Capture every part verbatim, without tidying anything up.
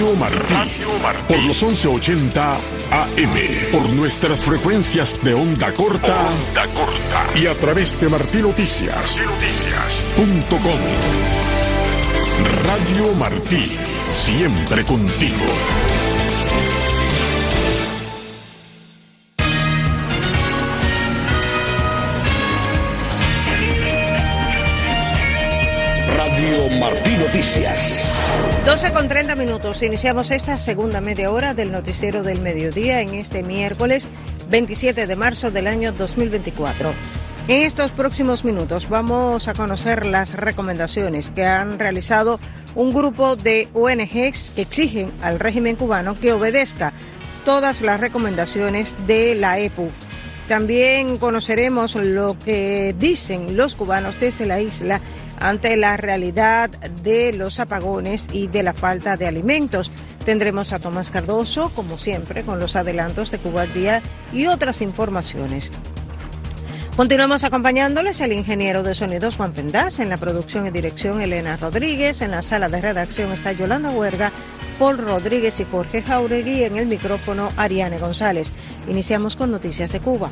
Radio Martí. Radio Martí. Por los once ochenta A M. Por nuestras frecuencias de onda corta. Onda corta. Y a través de Martí Noticias. Noticias. Punto com. Radio Martí. Siempre contigo. Radio Martí Noticias. doce con treinta minutos. Iniciamos esta segunda media hora del noticiero del mediodía en este miércoles veintisiete de marzo del año dos mil veinticuatro. En estos próximos minutos vamos a conocer las recomendaciones que han realizado un grupo de O N Ges que exigen al régimen cubano que obedezca todas las recomendaciones de la E P U. También conoceremos lo que dicen los cubanos desde la isla ante la realidad de los apagones y de la falta de alimentos. Tendremos a Tomás Cardoso, como siempre, con los adelantos de Cuba al Día y otras informaciones. Continuamos acompañándoles el ingeniero de sonidos Juan Pendaz, en la producción y dirección Elena Rodríguez, en la sala de redacción está Yolanda Huerga, Paul Rodríguez y Jorge Jauregui, en el micrófono Ariane González. Iniciamos con Noticias de Cuba.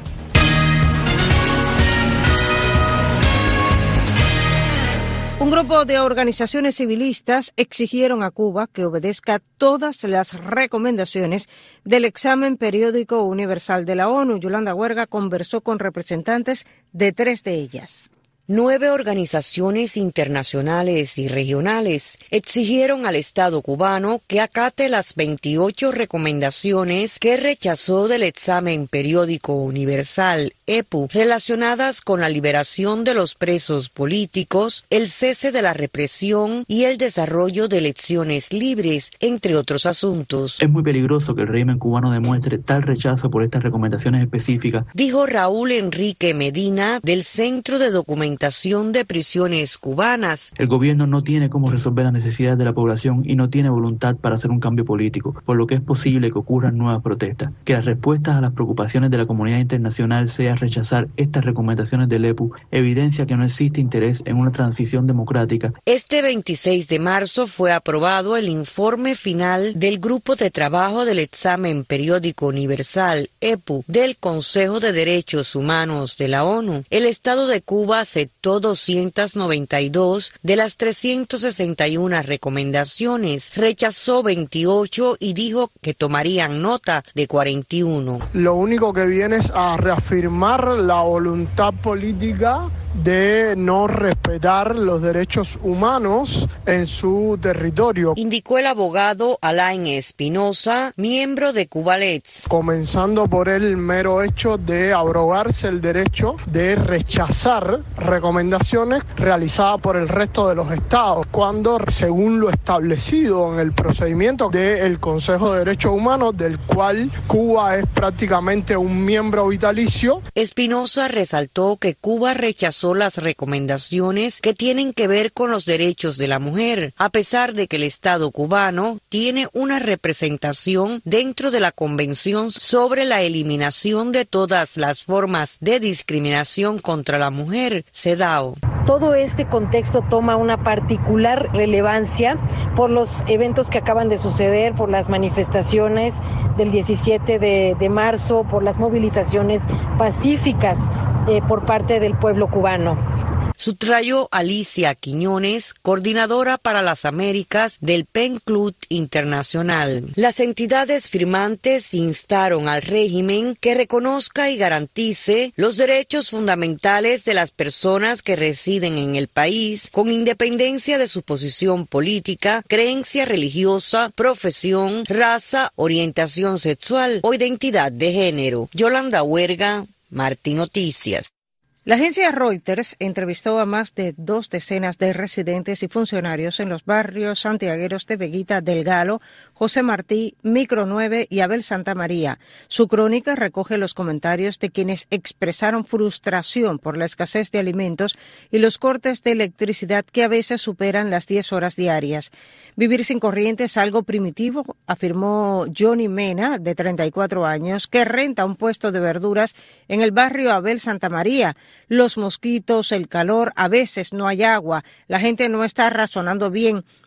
Un grupo de organizaciones civilistas exigieron a Cuba que obedezca todas las recomendaciones del examen periódico universal de la ONU. Yolanda Huerga conversó con representantes de tres de ellas. Nueve organizaciones internacionales y regionales exigieron al Estado cubano que acate las veintiocho recomendaciones que rechazó del examen periódico universal E P U relacionadas con la liberación de los presos políticos, el cese de la represión y el desarrollo de elecciones libres, entre otros asuntos. Es muy peligroso que el régimen cubano demuestre tal rechazo por estas recomendaciones específicas, dijo Raúl Enrique Medina del Centro de Documentación de Prisiones Cubanas. El gobierno no tiene cómo resolver las necesidades de la población y no tiene voluntad para hacer un cambio político, por lo que es posible que ocurran nuevas protestas. Que las respuestas a las preocupaciones de la comunidad internacional sea rechazar estas recomendaciones del E P U evidencia que no existe interés en una transición democrática. Este veintiséis de marzo fue aprobado el informe final del Grupo de Trabajo del Examen Periódico Universal E P U del Consejo de Derechos Humanos de la ONU. El Estado de Cuba aceptó doscientas noventa y dos de las trescientas sesenta y una recomendaciones, rechazó veintiocho y dijo que tomarían nota de cuarenta y uno. Lo único que viene es a reafirmar la voluntad política de no respetar los derechos humanos en su territorio, indicó el abogado Alain Espinosa, miembro de Cubalets. Comenzando por el mero hecho de abrogarse el derecho de rechazar recomendaciones realizadas por el resto de los estados, cuando según lo establecido en el procedimiento del Consejo de Derechos Humanos, del cual Cuba es prácticamente un miembro vitalicio. Espinosa resaltó que Cuba rechazó las recomendaciones que tienen que ver con los derechos de la mujer, a pesar de que el Estado cubano tiene una representación dentro de la Convención sobre la eliminación de todas las formas de discriminación contra la mujer, CEDAW. Todo este contexto toma una particular relevancia por los eventos que acaban de suceder, por las manifestaciones del diecisiete de marzo, por las movilizaciones pacíficas eh, por parte del pueblo cubano. Subrayó Alicia Quiñones, coordinadora para las Américas del P E N C L U D Internacional. Las entidades firmantes instaron al régimen que reconozca y garantice los derechos fundamentales de las personas que residen en el país, con independencia de su posición política, creencia religiosa, profesión, raza, orientación sexual o identidad de género. Yolanda Huerga, Martí Noticias. La agencia Reuters entrevistó a más de dos decenas de residentes y funcionarios en los barrios santiagueros de Veguita del Galo, José Martí, Micro nueve y Abel Santa María. Su crónica recoge los comentarios de quienes expresaron frustración por la escasez de alimentos y los cortes de electricidad que a veces superan las diez horas diarias. Vivir sin corriente es algo primitivo, afirmó Johnny Mena, de treinta y cuatro años, que renta un puesto de verduras en el barrio Abel Santa María. Los mosquitos, el calor, a veces no hay agua, la gente no está razonando bien.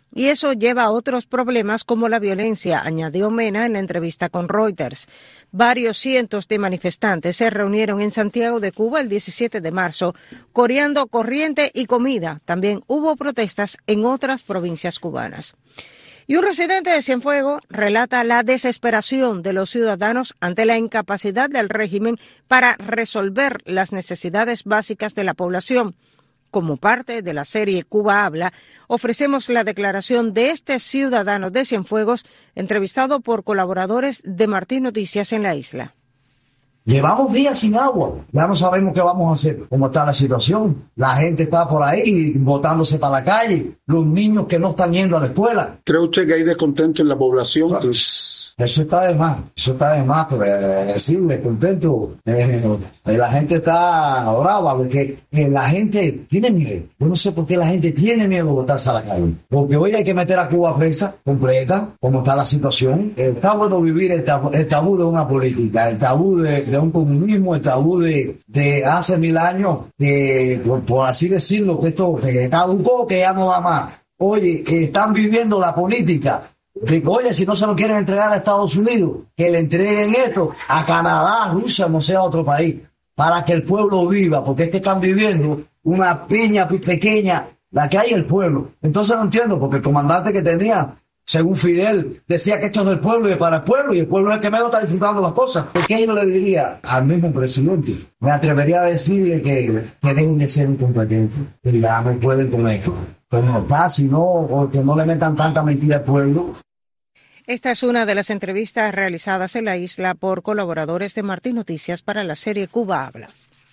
Y eso lleva a otros problemas como la violencia, añadió Mena en la entrevista con Reuters. Varios cientos de manifestantes se reunieron en Santiago de Cuba el diecisiete de marzo, coreando corriente y comida. También hubo protestas en otras provincias cubanas. Y un residente de Cienfuegos relata la desesperación de los ciudadanos ante la incapacidad del régimen para resolver las necesidades básicas de la población. Como parte de la serie Cuba Habla, ofrecemos la declaración de este ciudadano de Cienfuegos, entrevistado por colaboradores de Martín Noticias en la isla. Llevamos días sin agua, ya no sabemos qué vamos a hacer, cómo está la situación. La gente está por ahí botándose para la calle, los niños que no están yendo a la escuela. ¿Cree usted que hay descontento en la población? No, eso está de más, eso está de más, pero eh, sí, descontento. Eh, eh, la gente está brava porque eh, la gente tiene miedo. Yo no sé por qué la gente tiene miedo de botarse a la calle. Porque hoy hay que meter a Cuba presa completa, como está la situación. Está bueno vivir el tabú, el tabú de una política, el tabú de, de un comunismo, el tabú de, de hace mil años, que por, por así decirlo, que esto que caducó, que ya no da más. Oye, que están viviendo la política. De, oye, si no se lo quieren entregar a Estados Unidos, que le entreguen esto a Canadá, Rusia, no sea otro país, para que el pueblo viva, porque es que están viviendo una piña pequeña, la que hay el pueblo. Entonces no entiendo, porque el comandante que tenía, según Fidel, decía que esto es del pueblo y para el pueblo, y el pueblo es el que menos está disfrutando las cosas. ¿Por qué yo le diría al mismo presidente? Me atrevería a decirle que, que dejen de ser incompetentes, que ya no pueden con esto. Pero no está, si no, o que no le metan tanta mentira al pueblo. Esta es una de las entrevistas realizadas en la isla por colaboradores de Martín Noticias para la serie Cuba Habla.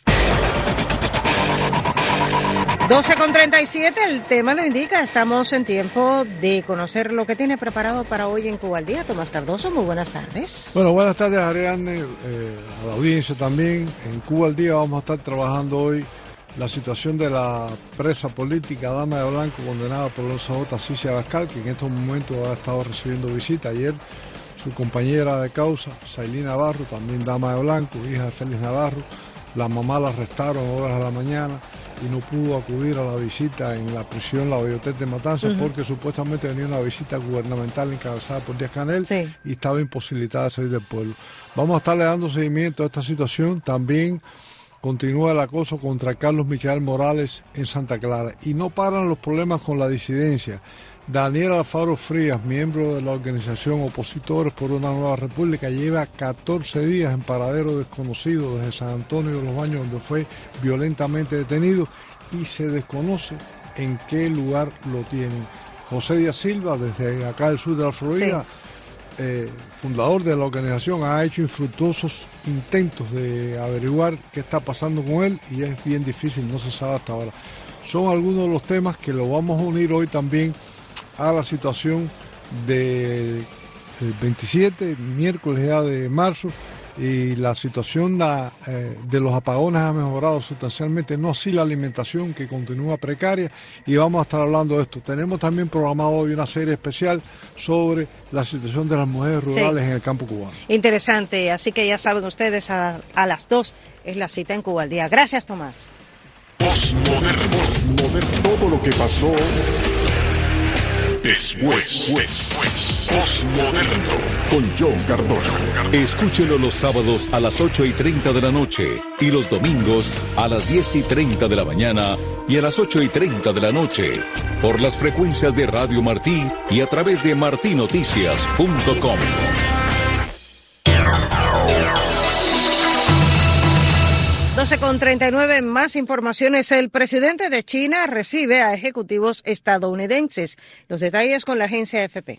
doce con treinta y siete, el tema lo indica. Estamos en tiempo de conocer lo que tiene preparado para hoy en Cuba al Día. Tomás Cardoso, muy buenas tardes. Bueno, buenas tardes, Ariadne, eh, a la audiencia también. En Cuba al Día vamos a estar trabajando hoy la situación de la presa política Dama de Blanco, condenada por los J. Cicia Abascal, que en estos momentos ha estado recibiendo visita. Ayer su compañera de causa, Sailín Navarro, también Dama de Blanco, hija de Félix Navarro, la mamá la arrestaron a horas de la mañana y no pudo acudir a la visita en la prisión La Biblioteca de Matanzas, uh-huh, porque supuestamente venía una visita gubernamental encabezada por Díaz Canel, sí, y estaba imposibilitada de salir del pueblo. Vamos a estarle dando seguimiento a esta situación. También continúa el acoso contra Carlos Michael Morales en Santa Clara y no paran los problemas con la disidencia. Daniel Alfaro Frías, miembro de la organización Opositores por una Nueva República, lleva catorce días en paradero desconocido desde San Antonio de los Baños, donde fue violentamente detenido, y se desconoce en qué lugar lo tienen. José Díaz Silva, desde acá del sur de la Florida, sí, Eh, fundador de la organización, ha hecho infructuosos intentos de averiguar qué está pasando con él y es bien difícil, no se sabe hasta ahora. Son algunos de los temas que lo vamos a unir hoy también a la situación de, del veintisiete, miércoles ya de marzo, y la situación da, eh, de los apagones ha mejorado sustancialmente, no así la alimentación, que continúa precaria, y vamos a estar hablando de esto. Tenemos también programado hoy una serie especial sobre la situación de las mujeres rurales, sí, en el campo cubano. Interesante, así que ya saben ustedes, a, a las dos es la cita en Cuba al Día. Gracias, Tomás. Postmoderno, postmoderno, todo lo que pasó después, después, postmoderno, con John Cardoso. Escúchelo los sábados a las ocho y treinta de la noche y los domingos a las diez y treinta de la mañana y a las ocho y treinta de la noche por las frecuencias de Radio Martí y a través de martí noticias punto com. doce con treinta y nueve, más informaciones. El presidente de China recibe a ejecutivos estadounidenses. Los detalles con la agencia A F P.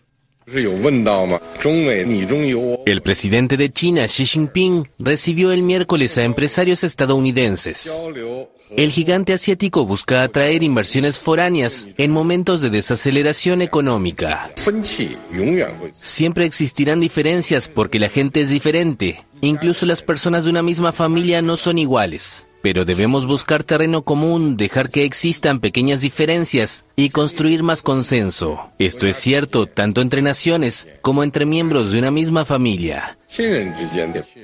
El presidente de China, Xi Jinping, recibió el miércoles a empresarios estadounidenses. El gigante asiático busca atraer inversiones foráneas en momentos de desaceleración económica. Siempre existirán diferencias porque la gente es diferente. Incluso las personas de una misma familia no son iguales. Pero debemos buscar terreno común, dejar que existan pequeñas diferencias y construir más consenso. Esto es cierto tanto entre naciones como entre miembros de una misma familia.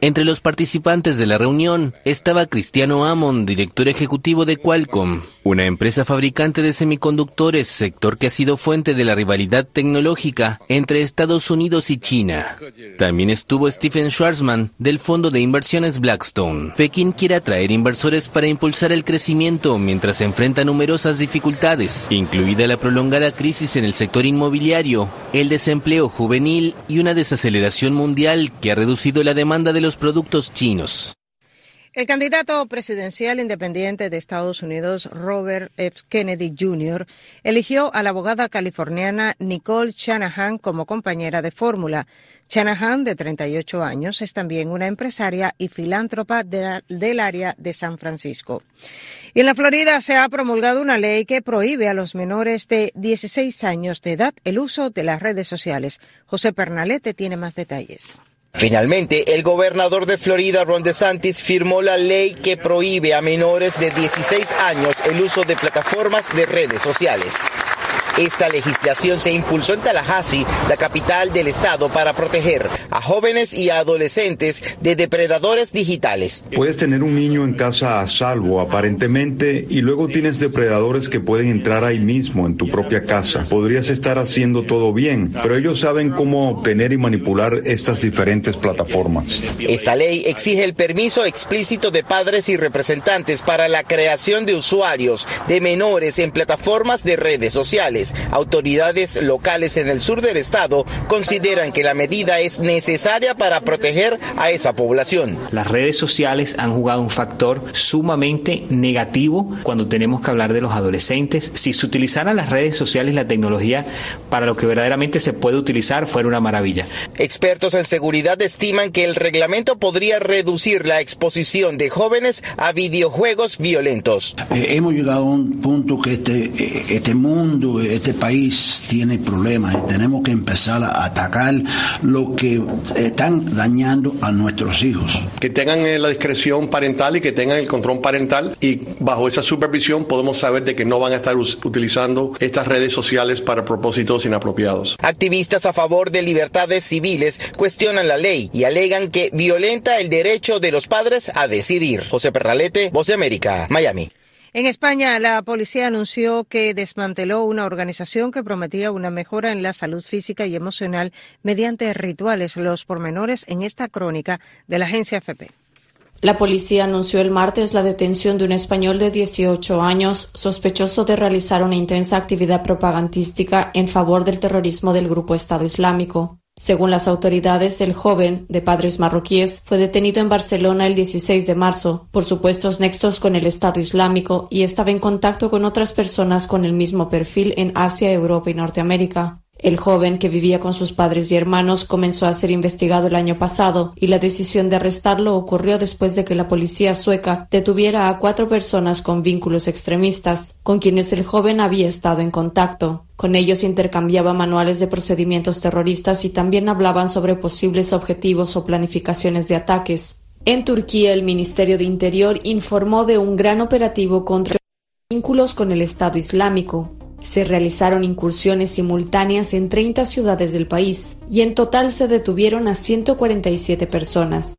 Entre los participantes de la reunión estaba Cristiano Amon, director ejecutivo de Qualcomm, una empresa fabricante de semiconductores, sector que ha sido fuente de la rivalidad tecnológica entre Estados Unidos y China. También estuvo Stephen Schwarzman, del fondo de inversiones Blackstone. Pekín quiere atraer inversores para impulsar el crecimiento mientras enfrenta numerosas dificultades, incluida la prolongada crisis en el sector inmobiliario, el desempleo juvenil y una desaceleración mundial que ha reducido la demanda de los productos chinos. El candidato presidencial independiente de Estados Unidos, Robert F. Kennedy junior, eligió a la abogada californiana Nicole Shanahan como compañera de fórmula. Shanahan, de treinta y ocho años, es también una empresaria y filántropa de la, del área de San Francisco. Y en la Florida se ha promulgado una ley que prohíbe a los menores de dieciséis años de edad el uso de las redes sociales. José Pernalete tiene más detalles. Finalmente, el gobernador de Florida, Ron DeSantis, firmó la ley que prohíbe a menores de dieciséis años el uso de plataformas de redes sociales. Esta legislación se impulsó en Tallahassee, la capital del estado, para proteger a jóvenes y a adolescentes de depredadores digitales. Puedes tener un niño en casa a salvo, aparentemente, y luego tienes depredadores que pueden entrar ahí mismo, en tu propia casa. Podrías estar haciendo todo bien, pero ellos saben cómo obtener y manipular estas diferentes plataformas. Esta ley exige el permiso explícito de padres y representantes para la creación de usuarios de menores en plataformas de redes sociales. Autoridades locales en el sur del estado consideran que la medida es necesaria para proteger a esa población. Las redes sociales han jugado un factor sumamente negativo cuando tenemos que hablar de los adolescentes. Si se utilizaran las redes sociales y la tecnología para lo que verdaderamente se puede utilizar, fuera una maravilla. Expertos en seguridad estiman que el reglamento podría reducir la exposición de jóvenes a videojuegos violentos. Eh, hemos llegado a un punto que este, este mundo, este país tiene problemas y tenemos que empezar a atacar lo que están dañando a nuestros hijos. Que tengan la discreción parental y que tengan el control parental, y bajo esa supervisión podemos saber de que no van a estar utilizando estas redes sociales para propósitos inapropiados. Activistas a favor de libertades civiles cuestionan la ley y alegan que violenta el derecho de los padres a decidir. José Pernalete, Voz de América, Miami. En España, la policía anunció que desmanteló una organización que prometía una mejora en la salud física y emocional mediante rituales. Los pormenores en esta crónica de la agencia F P. La policía anunció el martes la detención de un español de dieciocho años, sospechoso de realizar una intensa actividad propagandística en favor del terrorismo del grupo Estado Islámico. Según las autoridades, el joven, de padres marroquíes, fue detenido en Barcelona el dieciséis de marzo por supuestos nexos con el Estado Islámico y estaba en contacto con otras personas con el mismo perfil en Asia, Europa y Norteamérica. El joven, que vivía con sus padres y hermanos, comenzó a ser investigado el año pasado y la decisión de arrestarlo ocurrió después de que la policía sueca detuviera a cuatro personas con vínculos extremistas, con quienes el joven había estado en contacto. Con ellos intercambiaba manuales de procedimientos terroristas y también hablaban sobre posibles objetivos o planificaciones de ataques. En Turquía, el Ministerio de Interior informó de un gran operativo contra vínculos con el Estado Islámico. Se realizaron incursiones simultáneas en treinta ciudades del país y en total se detuvieron a ciento cuarenta y siete personas.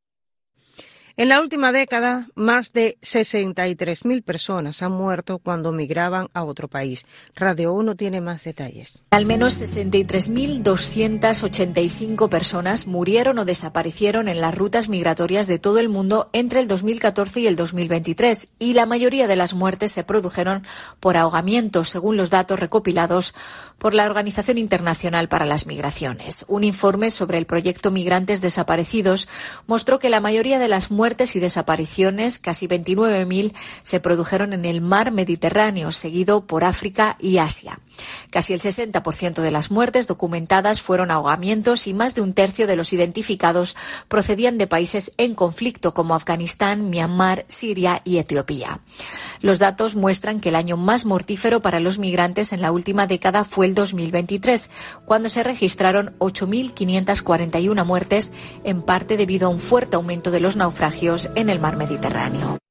En la última década, más de sesenta y tres mil personas han muerto cuando migraban a otro país. Radio uno tiene más detalles. Al menos sesenta y tres mil doscientas ochenta y cinco personas murieron o desaparecieron en las rutas migratorias de todo el mundo entre el dos mil catorce y el dos mil veintitrés, y la mayoría de las muertes se produjeron por ahogamiento, según los datos recopilados por la Organización Internacional para las Migraciones. Un informe sobre el proyecto Migrantes Desaparecidos mostró que la mayoría de las muertes Muertes y desapariciones, casi veintinueve mil, se produjeron en el mar Mediterráneo, seguido por África y Asia. Casi el sesenta por ciento de las muertes documentadas fueron ahogamientos y más de un tercio de los identificados procedían de países en conflicto como Afganistán, Myanmar, Siria y Etiopía. Los datos muestran que el año más mortífero para los migrantes en la última década fue el dos mil veintitrés, cuando se registraron ocho mil quinientas cuarenta y una muertes, en parte debido a un fuerte aumento de los naufragios en el mar Mediterráneo.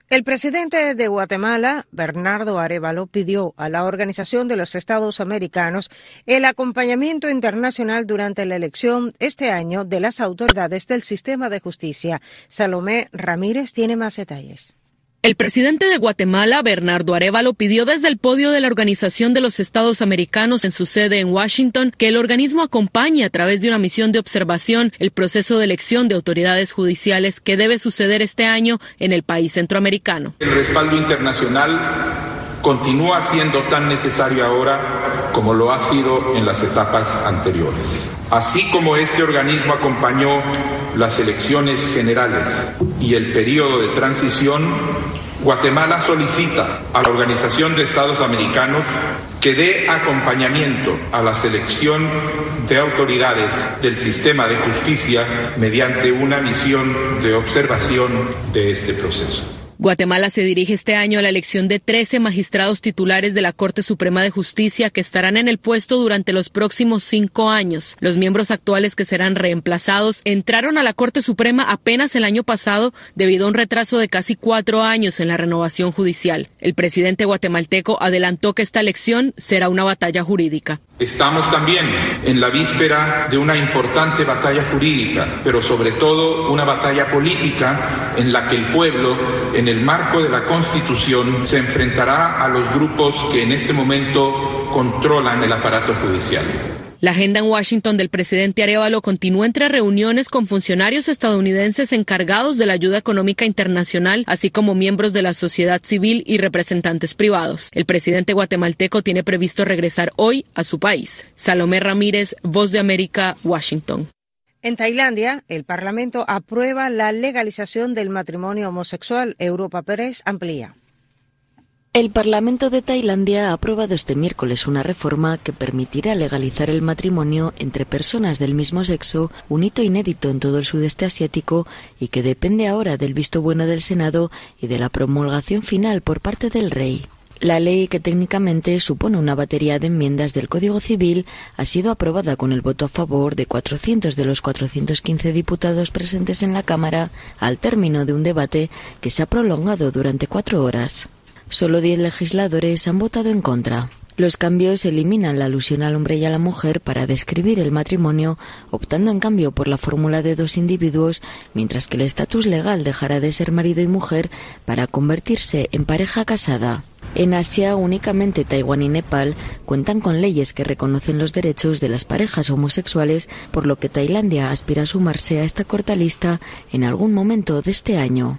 El presidente de Guatemala, Bernardo Arévalo, pidió a la Organización de los Estados Americanos el acompañamiento internacional durante la elección este año de las autoridades del sistema de justicia. Salomé Ramírez tiene más detalles. El presidente de Guatemala, Bernardo Arévalo, pidió desde el podio de la Organización de los Estados Americanos en su sede en Washington que el organismo acompañe a través de una misión de observación el proceso de elección de autoridades judiciales que debe suceder este año en el país centroamericano. El respaldo internacional continúa siendo tan necesario ahora como lo ha sido en las etapas anteriores. Así como este organismo acompañó las elecciones generales y el periodo de transición, Guatemala solicita a la Organización de Estados Americanos que dé acompañamiento a la selección de autoridades del sistema de justicia mediante una misión de observación de este proceso. Guatemala se dirige este año a la elección de trece magistrados titulares de la Corte Suprema de Justicia que estarán en el puesto durante los próximos cinco años. Los miembros actuales que serán reemplazados entraron a la Corte Suprema apenas el año pasado debido a un retraso de casi cuatro años en la renovación judicial. El presidente guatemalteco adelantó que esta elección será una batalla jurídica. Estamos también en la víspera de una importante batalla jurídica, pero sobre todo una batalla política en la que el pueblo, en el marco de la Constitución, se enfrentará a los grupos que en este momento controlan el aparato judicial. La agenda en Washington del presidente Arévalo continúa entre reuniones con funcionarios estadounidenses encargados de la ayuda económica internacional, así como miembros de la sociedad civil y representantes privados. El presidente guatemalteco tiene previsto regresar hoy a su país. Salomé Ramírez, Voz de América, Washington. En Tailandia, el Parlamento aprueba la legalización del matrimonio homosexual. Europa Pérez amplía. El Parlamento de Tailandia ha aprobado este miércoles una reforma que permitirá legalizar el matrimonio entre personas del mismo sexo, un hito inédito en todo el sudeste asiático y que depende ahora del visto bueno del Senado y de la promulgación final por parte del rey. La ley, que técnicamente supone una batería de enmiendas del Código Civil, ha sido aprobada con el voto a favor de cuatrocientos de los cuatrocientos quince diputados presentes en la Cámara al término de un debate que se ha prolongado durante cuatro horas. Solo diez legisladores han votado en contra. Los cambios eliminan la alusión al hombre y a la mujer para describir el matrimonio, optando en cambio por la fórmula de dos individuos, mientras que el estatus legal dejará de ser marido y mujer para convertirse en pareja casada. En Asia, únicamente Taiwán y Nepal cuentan con leyes que reconocen los derechos de las parejas homosexuales, por lo que Tailandia aspira a sumarse a esta corta lista en algún momento de este año.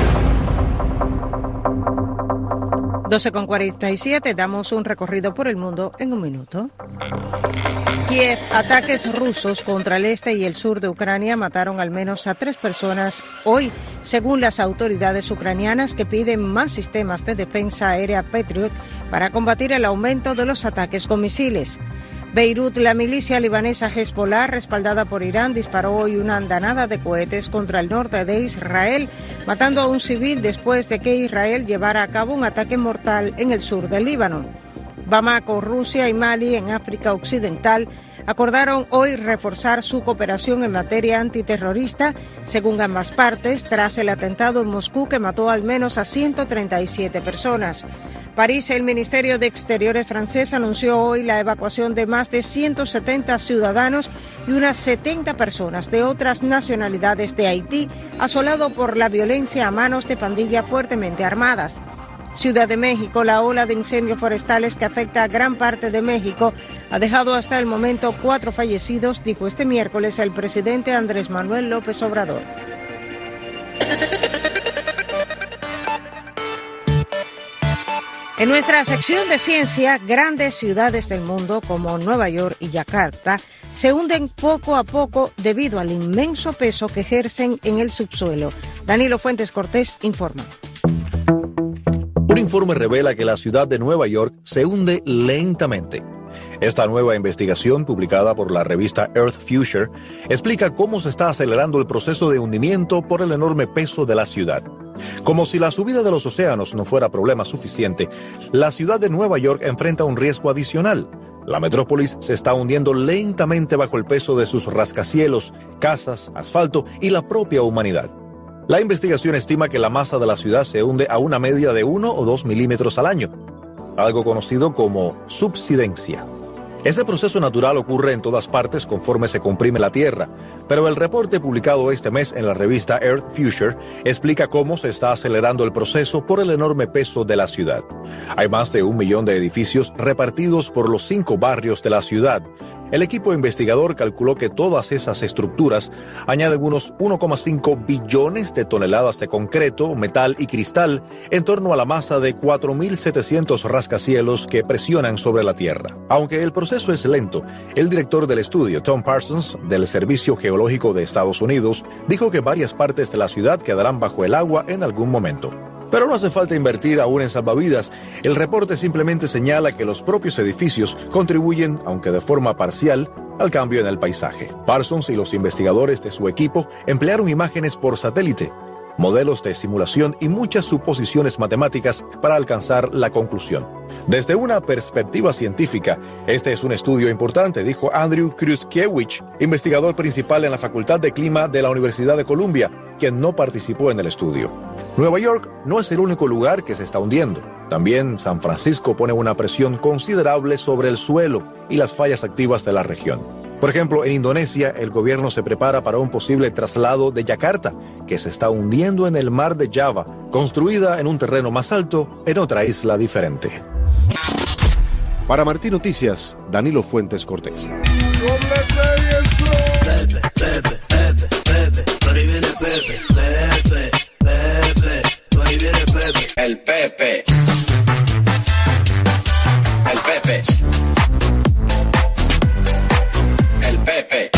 doce con cuarenta y siete, damos un recorrido por el mundo en un minuto. Kiev, ataques rusos contra el este y el sur de Ucrania mataron al menos a tres personas hoy, según las autoridades ucranianas, que piden más sistemas de defensa aérea Patriot para combatir el aumento de los ataques con misiles. Beirut, la milicia libanesa Hezbollah, respaldada por Irán, disparó hoy una andanada de cohetes contra el norte de Israel, matando a un civil después de que Israel llevara a cabo un ataque mortal en el sur del Líbano. Bamako, Rusia y Mali, en África Occidental, acordaron hoy reforzar su cooperación en materia antiterrorista, según ambas partes, tras el atentado en Moscú que mató al menos a ciento treinta y siete personas. París, el Ministerio de Exteriores francés anunció hoy la evacuación de más de ciento setenta ciudadanos y unas setenta personas de otras nacionalidades de Haití, asolado por la violencia a manos de pandillas fuertemente armadas. Ciudad de México, la ola de incendios forestales que afecta a gran parte de México ha dejado hasta el momento cuatro fallecidos, dijo este miércoles el presidente Andrés Manuel López Obrador. En nuestra sección de ciencia, grandes ciudades del mundo como Nueva York y Yakarta se hunden poco a poco debido al inmenso peso que ejercen en el subsuelo. Danilo Fuentes Cortés informa. Un informe revela que la ciudad de Nueva York se hunde lentamente. Esta nueva investigación, publicada por la revista Earth Future, explica cómo se está acelerando el proceso de hundimiento por el enorme peso de la ciudad. Como si la subida de los océanos no fuera problema suficiente, la ciudad de Nueva York enfrenta un riesgo adicional. La metrópolis se está hundiendo lentamente bajo el peso de sus rascacielos, casas, asfalto y la propia humanidad. La investigación estima que la masa de la ciudad se hunde a una media de uno o dos milímetros al año, algo conocido como subsidencia. Ese proceso natural ocurre en todas partes conforme se comprime la Tierra, pero el reporte publicado este mes en la revista Earth Future explica cómo se está acelerando el proceso por el enorme peso de la ciudad. Hay más de un millón de edificios repartidos por los cinco barrios de la ciudad. El equipo investigador calculó que todas esas estructuras añaden unos uno coma cinco billones de toneladas de concreto, metal y cristal en torno a la masa de cuatro mil setecientos rascacielos que presionan sobre la Tierra. Aunque el proceso es lento, el director del estudio, Tom Parsons, del Servicio Geológico de Estados Unidos, dijo que varias partes de la ciudad quedarán bajo el agua en algún momento. Pero no hace falta invertir aún en salvavidas. El reporte simplemente señala que los propios edificios contribuyen, aunque de forma parcial, al cambio en el paisaje. Parsons y los investigadores de su equipo emplearon imágenes por satélite, modelos de simulación y muchas suposiciones matemáticas para alcanzar la conclusión. Desde una perspectiva científica, este es un estudio importante, dijo Andrew Kruszkiewicz, investigador principal en la Facultad de Clima de la Universidad de Columbia, quien no participó en el estudio. Nueva York no es el único lugar que se está hundiendo. También San Francisco pone una presión considerable sobre el suelo y las fallas activas de la región. Por ejemplo, en Indonesia, el gobierno se prepara para un posible traslado de Yakarta, que se está hundiendo en el mar de Java, construida en un terreno más alto en otra isla diferente. Para Martín Noticias, Danilo Fuentes Cortés. Pepe, Pepe, Pepe, Pepe, por ahí viene Pepe, Pepe, Pepe, por ahí viene Pepe. El Pepe. El Pepe. El Pepe.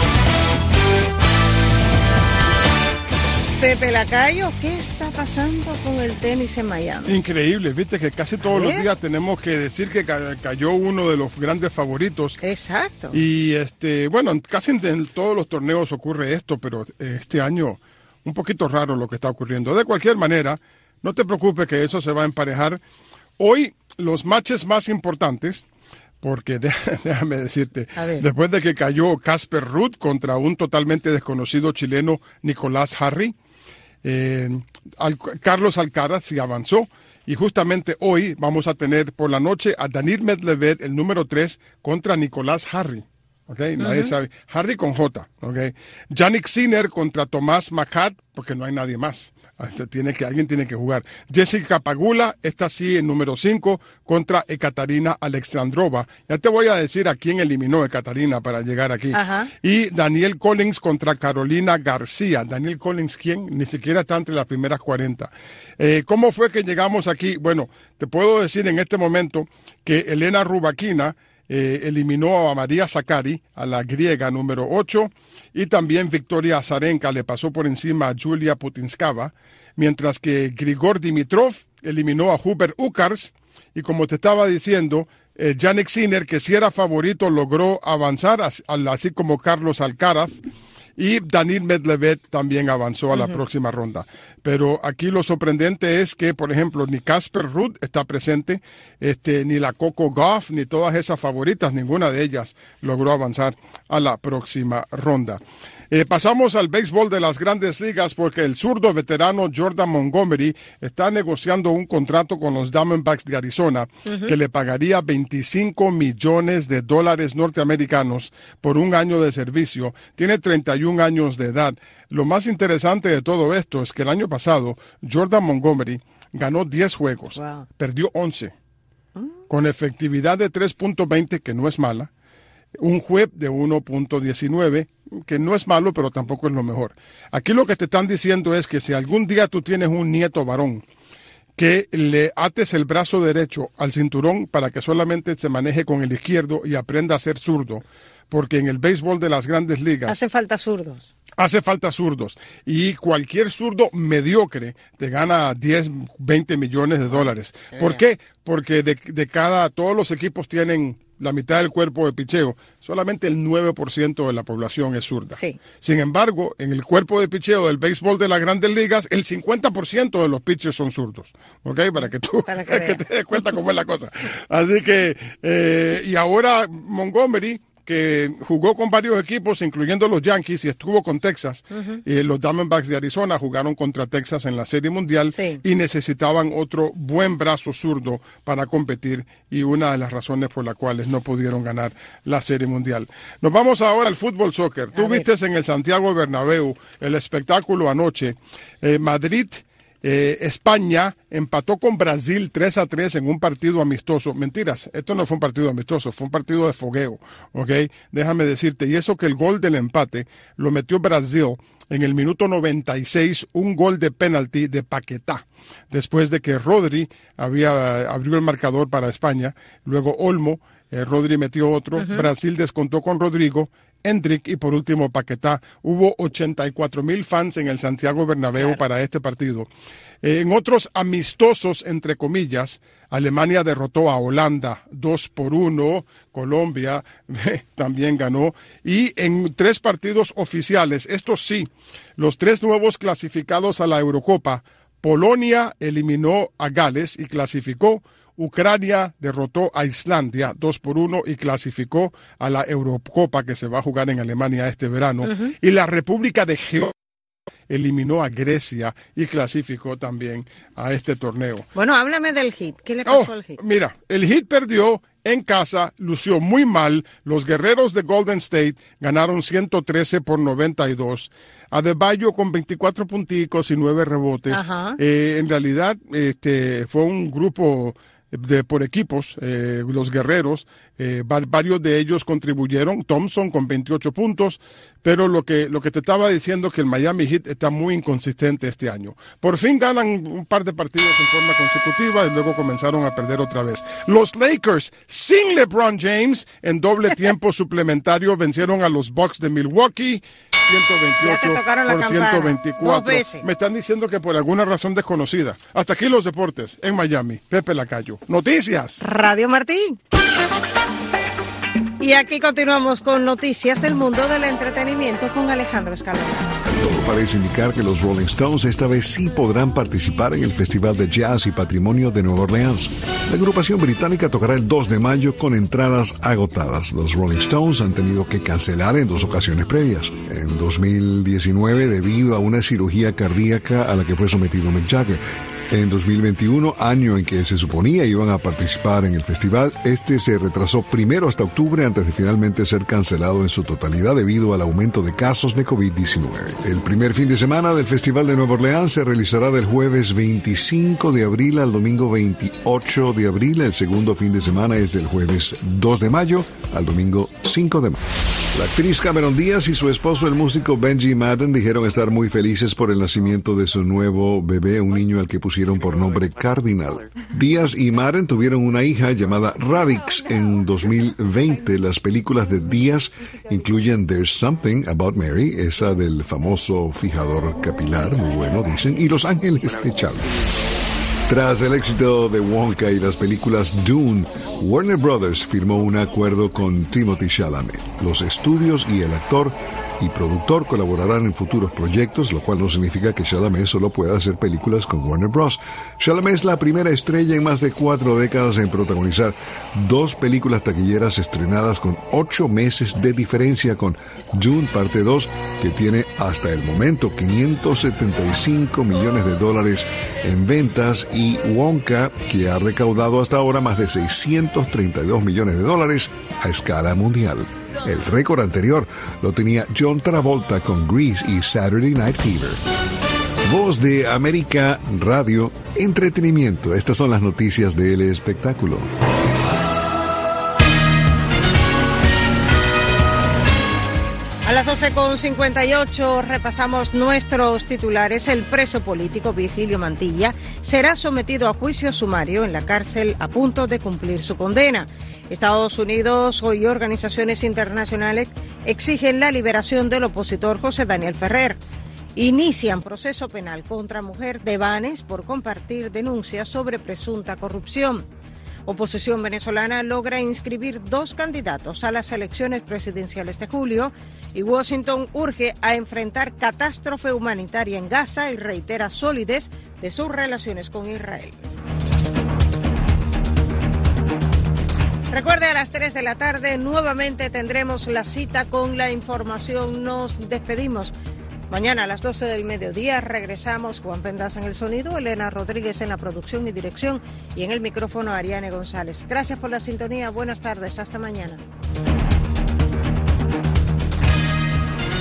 Pepe Lacayo, ¿qué está pasando con el tenis en Miami? Increíble, viste que casi todos los días tenemos que decir que cayó uno de los grandes favoritos. Exacto. Y este, bueno, casi en todos los torneos ocurre esto, pero este año un poquito raro lo que está ocurriendo. De cualquier manera, no te preocupes que eso se va a emparejar. Hoy los matches más importantes, porque déjame decirte, después de que cayó Casper Ruud contra un totalmente desconocido chileno, Nicolás Jarry, eh, Al, Carlos Alcaraz se avanzó, y justamente hoy vamos a tener por la noche a Daniil Medvedev, el número tres, contra Nicolás Jarry. Okay, uh-huh. Nadie sabe. Harry con J. Okay. Jannik Sinner contra Tomás Macat, porque no hay nadie más. Este, tiene que, alguien tiene que jugar. Jessica Pagula, esta sí, en número cinco, contra Ekaterina Alexandrova. Ya te voy a decir a quién eliminó Ekaterina para llegar aquí. Ajá. Y Daniel Collins contra Carolina García. Daniel Collins, ¿quién? Ni siquiera está entre las primeras cuarenta. Eh, ¿Cómo fue que llegamos aquí? Bueno, te puedo decir en este momento que Elena Rybakina Eh, eliminó a María Sakkari, a la griega número ocho, y también Victoria Azarenka le pasó por encima a Julia Putinskava, mientras que Grigor Dimitrov eliminó a Hubert Hurkacz, y como te estaba diciendo, eh, Jannik Sinner, que si era favorito, logró avanzar, así como Carlos Alcaraz, y Daniil Medvedev también avanzó a la uh-huh. próxima ronda. Pero aquí lo sorprendente es que, por ejemplo, ni Casper Ruud está presente, este, ni la Coco Gauff, ni todas esas favoritas, ninguna de ellas logró avanzar a la próxima ronda. Eh, pasamos al béisbol de las Grandes Ligas porque el zurdo veterano Jordan Montgomery está negociando un contrato con los Diamondbacks de Arizona uh-huh. que le pagaría veinticinco millones de dólares norteamericanos por un año de servicio. Tiene treinta y un años de edad. Lo más interesante de todo esto es que el año pasado Jordan Montgomery ganó diez juegos, wow. perdió once, uh-huh. con efectividad de tres punto veinte, que no es mala, un whip de uno punto diecinueve, que no es malo, pero tampoco es lo mejor. Aquí lo que te están diciendo es que si algún día tú tienes un nieto varón, que le ates el brazo derecho al cinturón para que solamente se maneje con el izquierdo y aprenda a ser zurdo, porque en el béisbol de las Grandes Ligas hace falta zurdos. Hace falta zurdos. Y cualquier zurdo mediocre te gana diez, veinte millones de dólares. ¿Por qué? Porque de, de cada, todos los equipos tienen la mitad del cuerpo de picheo, solamente el nueve por ciento de la población es zurda. Sí. Sin embargo, en el cuerpo de picheo del béisbol de las Grandes Ligas, el cincuenta por ciento de los pitchers son zurdos. ¿Ok? Para que tú Para que, que te des cuenta cómo es la cosa. Así que, eh, y ahora Montgomery, que jugó con varios equipos, incluyendo los Yankees, y estuvo con Texas. Uh-huh. Y los Diamondbacks de Arizona jugaron contra Texas en la Serie Mundial sí. y necesitaban otro buen brazo zurdo para competir, y una de las razones por las cuales no pudieron ganar la Serie Mundial. Nos vamos ahora al fútbol soccer. Tú viste en el Santiago Bernabéu el espectáculo anoche. Eh, Madrid... Eh, España empató con Brasil tres a tres en un partido amistoso. Mentiras, esto no fue un partido amistoso, fue un partido de fogueo, ¿ok? Déjame decirte, y eso que el gol del empate lo metió Brasil en el minuto noventa y seis, un gol de penalti de Paquetá, después de que Rodri había abrió el marcador para España, luego Olmo, eh, Rodri metió otro, uh-huh. Brasil descontó con Rodrigo, Endrick y por último Paquetá. Hubo ochenta y cuatro mil fans en el Santiago Bernabéu claro. para este partido. Eh, en otros amistosos, entre comillas, Alemania derrotó a Holanda dos por uno, Colombia eh, también ganó, y en tres partidos oficiales, estos sí, los tres nuevos clasificados a la Eurocopa, Polonia eliminó a Gales y clasificó. Ucrania derrotó a Islandia dos por uno y clasificó a la Eurocopa que se va a jugar en Alemania este verano. Uh-huh. Y la República de Georgia eliminó a Grecia y clasificó también a este torneo. Bueno, háblame del Heat. ¿Qué le pasó oh, al Heat? Mira, el Heat perdió en casa, lució muy mal. Los guerreros de Golden State ganaron ciento trece por noventa y dos. Adebayo con veinticuatro punticos y nueve rebotes. Eh, en realidad, este fue un grupo de por equipos, eh, los guerreros, eh, varios de ellos contribuyeron, Thompson con veintiocho puntos, pero lo que lo que te estaba diciendo que el Miami Heat está muy inconsistente este año. Por fin ganan un par de partidos en forma consecutiva y luego comenzaron a perder otra vez. Los Lakers, sin LeBron James, en doble tiempo suplementario vencieron a los Bucks de Milwaukee, ciento veintiocho por ciento veinticuatro. Me están diciendo que por alguna razón desconocida. Hasta aquí los deportes en Miami. Pepe Lacayo. Noticias. Radio Martín. Y aquí continuamos con noticias del mundo del entretenimiento con Alejandro Escalona. Todo parece indicar que los Rolling Stones esta vez sí podrán participar en el Festival de Jazz y Patrimonio de Nueva Orleans. La agrupación británica tocará el dos de mayo con entradas agotadas. Los Rolling Stones han tenido que cancelar en dos ocasiones previas. En dos mil diecinueve debido a una cirugía cardíaca a la que fue sometido Mick Jagger. En dos mil veintiuno, año en que se suponía iban a participar en el festival, este se retrasó primero hasta octubre antes de finalmente ser cancelado en su totalidad debido al aumento de casos de covid diecinueve. El primer fin de semana del Festival de Nueva Orleans se realizará del jueves veinticinco de abril al domingo veintiocho de abril. El segundo fin de semana es del jueves dos de mayo al domingo cinco de mayo. La actriz Cameron Díaz y su esposo, el músico Benji Madden, dijeron estar muy felices por el nacimiento de su nuevo bebé, un niño al que pusieron por nombre Cardinal. Díaz y Madden tuvieron una hija llamada Radix en dos mil veinte. Las películas de Díaz incluyen There's Something About Mary, esa del famoso fijador capilar, muy bueno dicen, y Los Ángeles de Charlie. Tras el éxito de Wonka y las películas Dune, Warner Brothers firmó un acuerdo con Timothée Chalamet. Los estudios y el actor y productor colaborarán en futuros proyectos, lo cual no significa que Chalamet solo pueda hacer películas con Warner Bros. Chalamet es la primera estrella en más de cuatro décadas en protagonizar dos películas taquilleras estrenadas con ocho meses de diferencia, con Dune Parte dos, que tiene hasta el momento quinientos setenta y cinco millones de dólares en ventas, y Wonka, que ha recaudado hasta ahora más de seiscientos treinta y dos millones de dólares a escala mundial. El récord anterior lo tenía John Travolta con Grease y Saturday Night Fever. Voz de América Radio, entretenimiento. Estas son las noticias del espectáculo. A las doce con cincuenta y ocho repasamos nuestros titulares. El preso político Virgilio Mantilla será sometido a juicio sumario en la cárcel a punto de cumplir su condena. Estados Unidos y organizaciones internacionales exigen la liberación del opositor José Daniel Ferrer. Inician proceso penal contra mujer de Banes por compartir denuncias sobre presunta corrupción. Oposición venezolana logra inscribir dos candidatos a las elecciones presidenciales de julio, y Washington urge a enfrentar catástrofe humanitaria en Gaza y reitera solidez de sus relaciones con Israel. Recuerde, a las tres de la tarde nuevamente tendremos la cita con la información. Nos despedimos. Mañana a las doce del mediodía regresamos. Juan Pendas en el sonido, Elena Rodríguez en la producción y dirección y en el micrófono Ariane González. Gracias por la sintonía. Buenas tardes. Hasta mañana.